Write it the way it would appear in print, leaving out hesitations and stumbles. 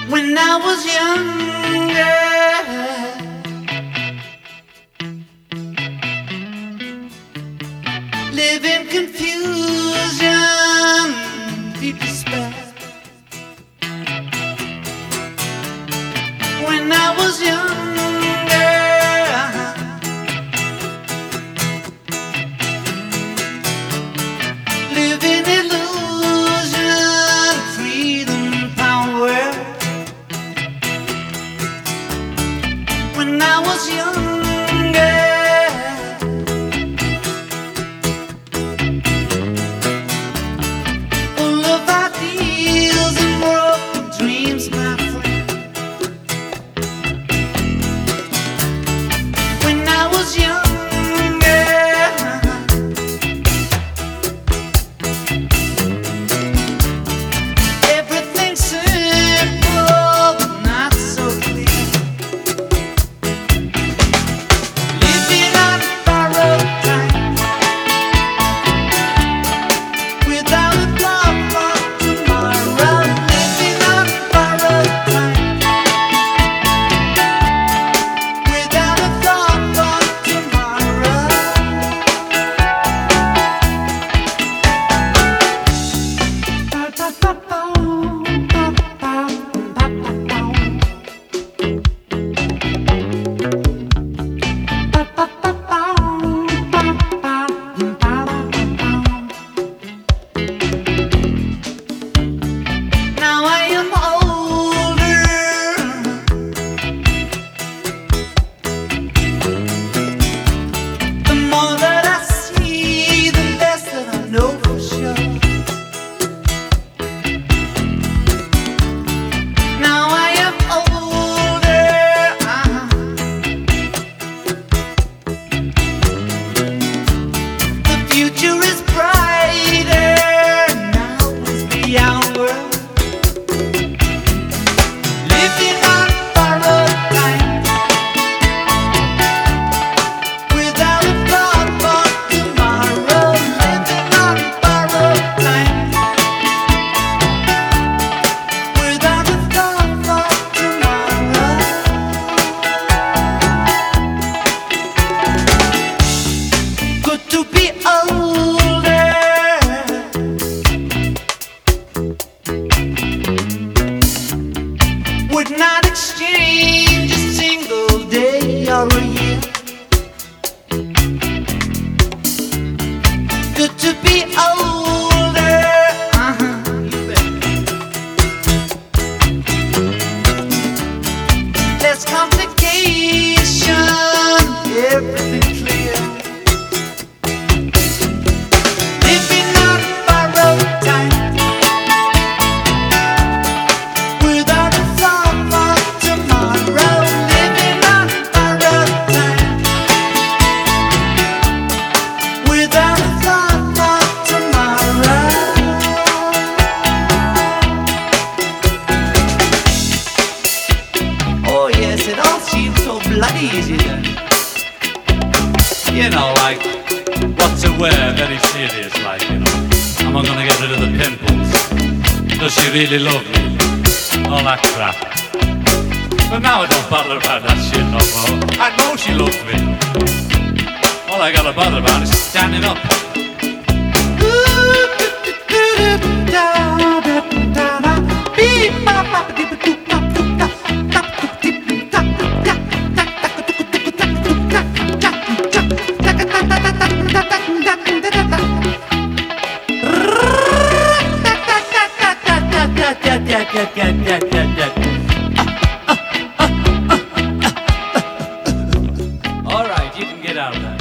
When I was younger, live in confusion, deep despair. When I was younger, live in illusion, freedom, power. When I was younger, full of ideals and broken dreams, my friend. When I was younger, everything simple but not so clear. Living on borrowed time, without a thought for tomorrow. Living on borrowed time, without a thought for tomorrow. Now I am older, the more that I see, the less that I know for sure. Now I am older, the future is brighter, now is the hour. Living on borrowed time, without a thought for tomorrow. Living on borrowed time, without a thought for tomorrow. Good to be older, would not exchange a single day or a year. Good to be older, you bet. Less complication, everything clear. Living on borrowed time, without a thought for tomorrow. Living on borrowed time, without a thought for tomorrow. Oh yes, it all seems so bloody easy then. You know, like, what to wear, very serious, like, you know. Am I gonna get rid of the pimples? Does she really love me? All that crap. But now I don't bother about that shit no more. I know she loves me. All I gotta bother about is standing up. All right, you can get out of that.